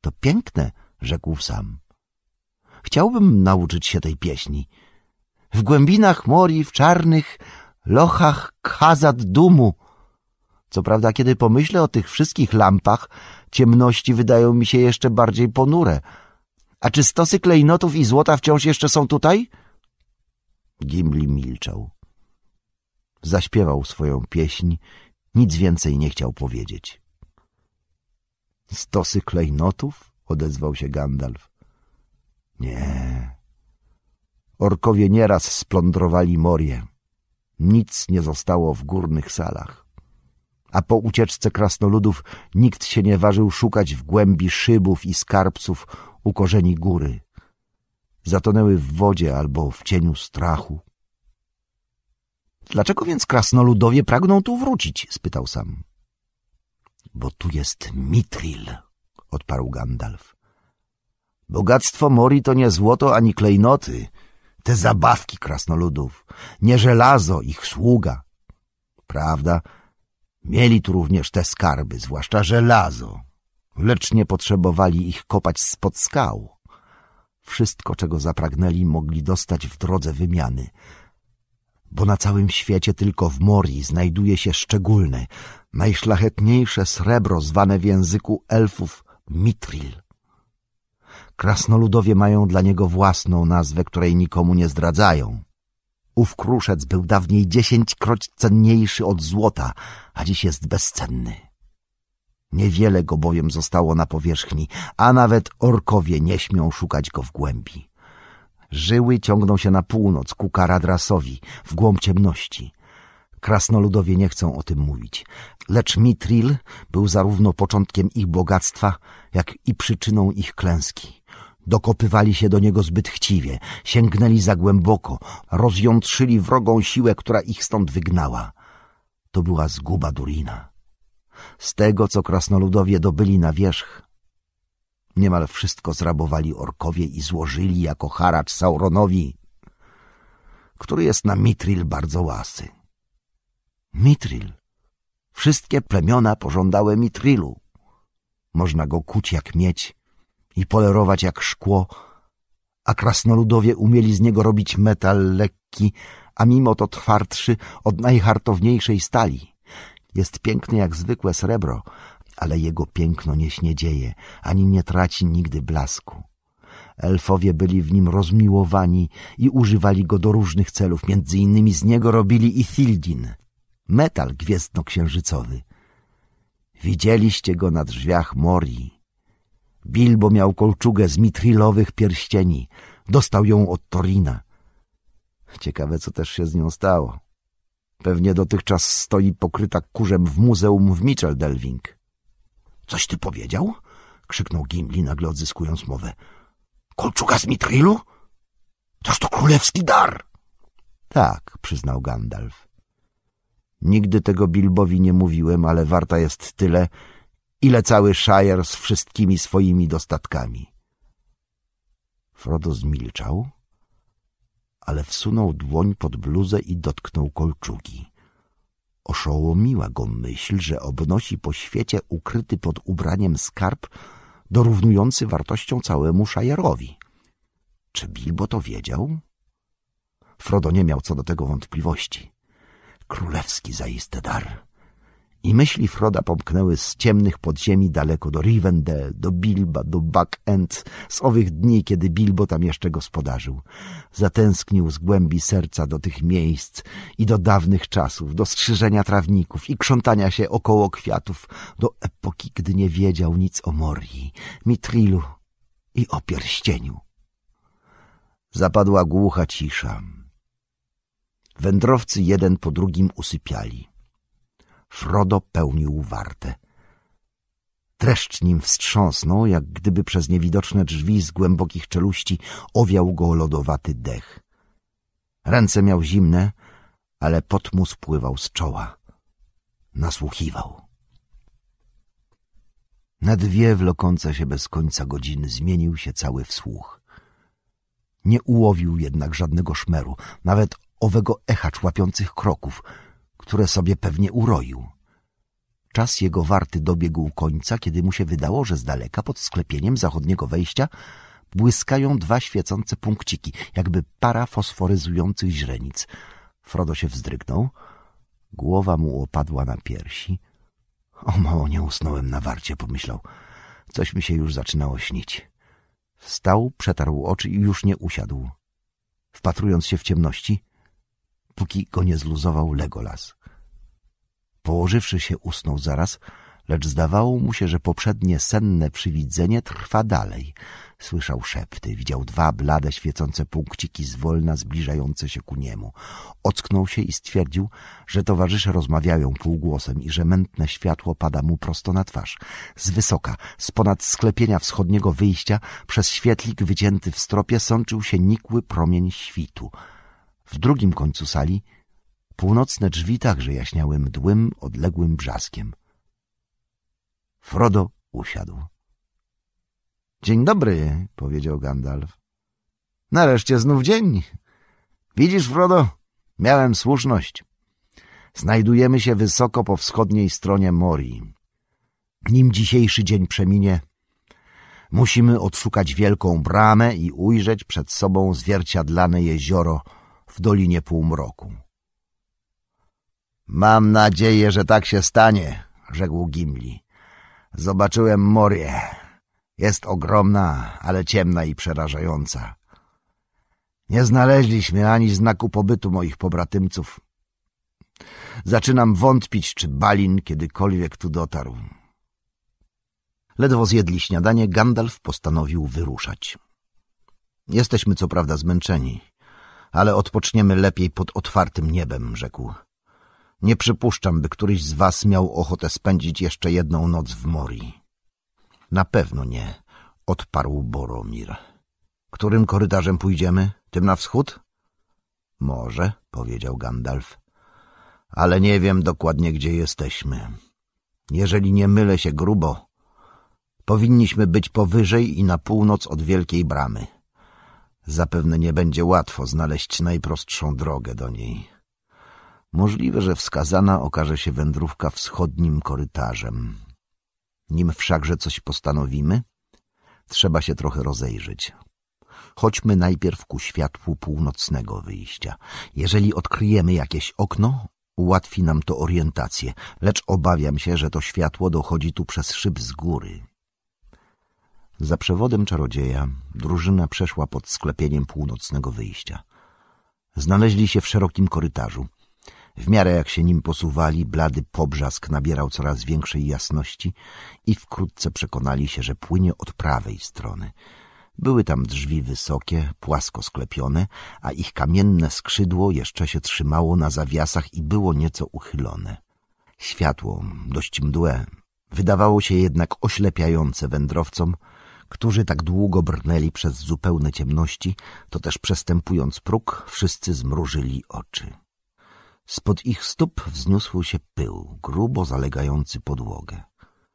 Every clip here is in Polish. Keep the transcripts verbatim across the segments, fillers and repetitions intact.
To piękne, rzekł sam. Chciałbym nauczyć się tej pieśni. W głębinach mori, w czarnych lochach Khazad Dumu. Co prawda, kiedy pomyślę o tych wszystkich lampach, ciemności wydają mi się jeszcze bardziej ponure. A czy stosy klejnotów i złota wciąż jeszcze są tutaj? Gimli milczał. Zaśpiewał swoją pieśń, nic więcej nie chciał powiedzieć. Stosy klejnotów? Odezwał się Gandalf. Nie. Orkowie nieraz splądrowali Morię. Nic nie zostało w górnych salach. A po ucieczce krasnoludów nikt się nie ważył szukać w głębi szybów i skarbców u korzeni góry. Zatonęły w wodzie albo w cieniu strachu. Dlaczego więc krasnoludowie pragną tu wrócić? Spytał sam. Bo tu jest Mithril, odparł Gandalf. Bogactwo Morii to nie złoto ani klejnoty, te zabawki krasnoludów, nie żelazo, ich sługa. Prawda, mieli tu również te skarby, zwłaszcza żelazo, lecz nie potrzebowali ich kopać spod skał. Wszystko, czego zapragnęli, mogli dostać w drodze wymiany, bo na całym świecie tylko w Morii znajduje się szczególne, najszlachetniejsze srebro zwane w języku elfów Mithril. Krasnoludowie mają dla niego własną nazwę, której nikomu nie zdradzają. Ów kruszec był dawniej dziesięćkroć cenniejszy od złota, a dziś jest bezcenny. Niewiele go bowiem zostało na powierzchni, a nawet orkowie nie śmią szukać go w głębi. Żyły ciągną się na północ ku Karadrasowi, w głąb ciemności. Krasnoludowie nie chcą o tym mówić, lecz Mithril był zarówno początkiem ich bogactwa, jak i przyczyną ich klęski. Dokopywali się do niego zbyt chciwie, sięgnęli za głęboko, rozjątrzyli wrogą siłę, która ich stąd wygnała. To była zguba Durina. Z tego, co krasnoludowie dobyli na wierzch, niemal wszystko zrabowali orkowie i złożyli jako haracz Sauronowi, który jest na Mithril bardzo łasy. Mithril. Wszystkie plemiona pożądały Mithrilu. Można go kuć jak miedź i polerować jak szkło, a krasnoludowie umieli z niego robić metal lekki, a mimo to twardszy od najhartowniejszej stali. Jest piękny jak zwykłe srebro, ale jego piękno nie śniedzieje, ani nie traci nigdy blasku. Elfowie byli w nim rozmiłowani i używali go do różnych celów, między innymi z niego robili Ithildin, metal gwiezdnoksiężycowy. Widzieliście go na drzwiach Morii. Bilbo miał kolczugę z mitrilowych pierścieni. Dostał ją od Torina. Ciekawe, co też się z nią stało. Pewnie dotychczas stoi pokryta kurzem w muzeum w Mitchell-Delving. — Coś ty powiedział? — krzyknął Gimli, nagle odzyskując mowę. — Kolczuga z mitrilu? Toż to królewski dar! — Tak — przyznał Gandalf. Nigdy tego Bilbowi nie mówiłem, ale warta jest tyle, ile cały Shire z wszystkimi swoimi dostatkami. Frodo zmilczał, ale wsunął dłoń pod bluzę i dotknął kolczugi. Oszołomiła go myśl, że obnosi po świecie ukryty pod ubraniem skarb dorównujący wartością całemu Shire'owi. Czy Bilbo to wiedział? Frodo nie miał co do tego wątpliwości. Królewski zaiste dar. I myśli Froda pomknęły z ciemnych podziemi daleko do Rivendell, do Bilba, do Buck End, z owych dni, kiedy Bilbo tam jeszcze gospodarzył. Zatęsknił z głębi serca do tych miejsc i do dawnych czasów, do strzyżenia trawników i krzątania się około kwiatów, do epoki, gdy nie wiedział nic o Morii, Mithrilu i o pierścieniu. Zapadła głucha cisza. Wędrowcy jeden po drugim usypiali. Frodo pełnił wartę. Dreszcz nim wstrząsnął, jak gdyby przez niewidoczne drzwi z głębokich czeluści owiał go lodowaty dech. Ręce miał zimne, ale pot mu spływał z czoła. Nasłuchiwał. Na dwie wlokące się bez końca godziny zmienił się cały wsłuch. Nie ułowił jednak żadnego szmeru, nawet owego echa człapiących kroków, które sobie pewnie uroił. Czas jego warty dobiegł końca, kiedy mu się wydało, że z daleka pod sklepieniem zachodniego wejścia błyskają dwa świecące punkciki, jakby para fosforyzujących źrenic. Frodo się wzdrygnął. Głowa mu opadła na piersi. O, mało nie usnąłem na warcie, pomyślał. Coś mi się już zaczynało śnić. Wstał, przetarł oczy i już nie usiadł. Wpatrując się w ciemności, póki go nie zluzował Legolas. Położywszy się, usnął zaraz, lecz zdawało mu się, że poprzednie senne przywidzenie trwa dalej. Słyszał szepty, widział dwa blade, świecące punkciki zwolna zbliżające się ku niemu. Ocknął się i stwierdził, że towarzysze rozmawiają półgłosem i że mętne światło pada mu prosto na twarz. Z wysoka, z ponad sklepienia wschodniego wyjścia, przez świetlik wycięty w stropie sączył się nikły promień świtu. W drugim końcu sali północne drzwi także jaśniały mdłym, odległym brzaskiem. Frodo usiadł. — Dzień dobry — powiedział Gandalf. — Nareszcie znów dzień. Widzisz, Frodo, miałem słuszność. Znajdujemy się wysoko po wschodniej stronie Morii. Nim dzisiejszy dzień przeminie, musimy odszukać wielką bramę i ujrzeć przed sobą zwierciadlane jezioro w Dolinie Półmroku. — Mam nadzieję, że tak się stanie — rzekł Gimli. — Zobaczyłem Morię. Jest ogromna, ale ciemna i przerażająca. Nie znaleźliśmy ani znaku pobytu moich pobratymców. Zaczynam wątpić, czy Balin kiedykolwiek tu dotarł. Ledwo zjedli śniadanie, Gandalf postanowił wyruszać. Jesteśmy co prawda zmęczeni, ale odpoczniemy lepiej pod otwartym niebem, rzekł. Nie przypuszczam, by któryś z was miał ochotę spędzić jeszcze jedną noc w Morii. Na pewno nie, odparł Boromir. Którym korytarzem pójdziemy? Tym na wschód? Może, powiedział Gandalf, ale nie wiem dokładnie, gdzie jesteśmy. Jeżeli nie mylę się grubo, powinniśmy być powyżej i na północ od Wielkiej Bramy. Zapewne nie będzie łatwo znaleźć najprostszą drogę do niej. Możliwe, że wskazana okaże się wędrówka wschodnim korytarzem. Nim wszakże coś postanowimy, trzeba się trochę rozejrzeć. Chodźmy najpierw ku światłu północnego wyjścia. Jeżeli odkryjemy jakieś okno, ułatwi nam to orientację, lecz obawiam się, że to światło dochodzi tu przez szyb z góry. Za przewodem czarodzieja drużyna przeszła pod sklepieniem północnego wyjścia. Znaleźli się w szerokim korytarzu. W miarę jak się nim posuwali, blady pobrzask nabierał coraz większej jasności i wkrótce przekonali się, że płynie od prawej strony. Były tam drzwi wysokie, płasko sklepione, a ich kamienne skrzydło jeszcze się trzymało na zawiasach i było nieco uchylone. Światło, dość mdłe, wydawało się jednak oślepiające wędrowcom, którzy tak długo brnęli przez zupełne ciemności, to też przestępując próg, wszyscy zmrużyli oczy. Spod ich stóp wzniósł się pył, grubo zalegający podłogę.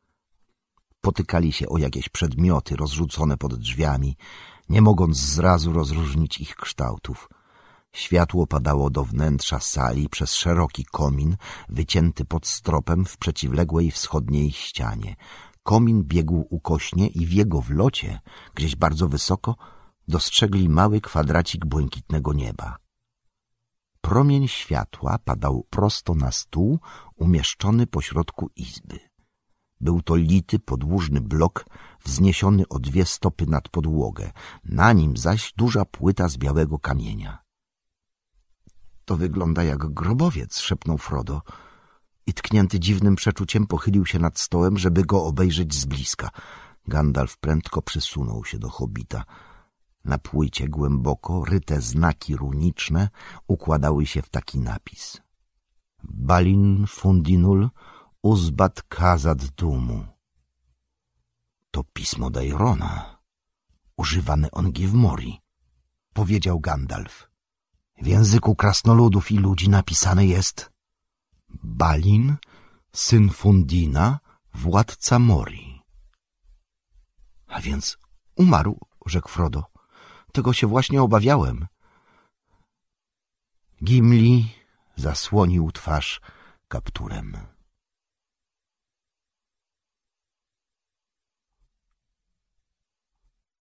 Potykali się o jakieś przedmioty rozrzucone pod drzwiami, nie mogąc zrazu rozróżnić ich kształtów. Światło padało do wnętrza sali przez szeroki komin, wycięty pod stropem w przeciwległej wschodniej ścianie. Komin biegł ukośnie i w jego wlocie, gdzieś bardzo wysoko, dostrzegli mały kwadracik błękitnego nieba. Promień światła padał prosto na stół umieszczony pośrodku izby. Był to lity, podłużny blok wzniesiony o dwie stopy nad podłogę, na nim zaś duża płyta z białego kamienia. — To wygląda jak grobowiec — szepnął Frodo i tknięty dziwnym przeczuciem pochylił się nad stołem, żeby go obejrzeć z bliska. Gandalf prędko przysunął się do hobita. Na płycie głęboko ryte znaki runiczne układały się w taki napis: Balin Fundinul Uzbat Kazad Dumu. To pismo Dairona, używane ongi w Morii, powiedział Gandalf. W języku krasnoludów i ludzi napisane jest: Balin, syn Fundina, władca Morii. A więc umarł, rzekł Frodo. Tego się właśnie obawiałem. Gimli zasłonił twarz kapturem.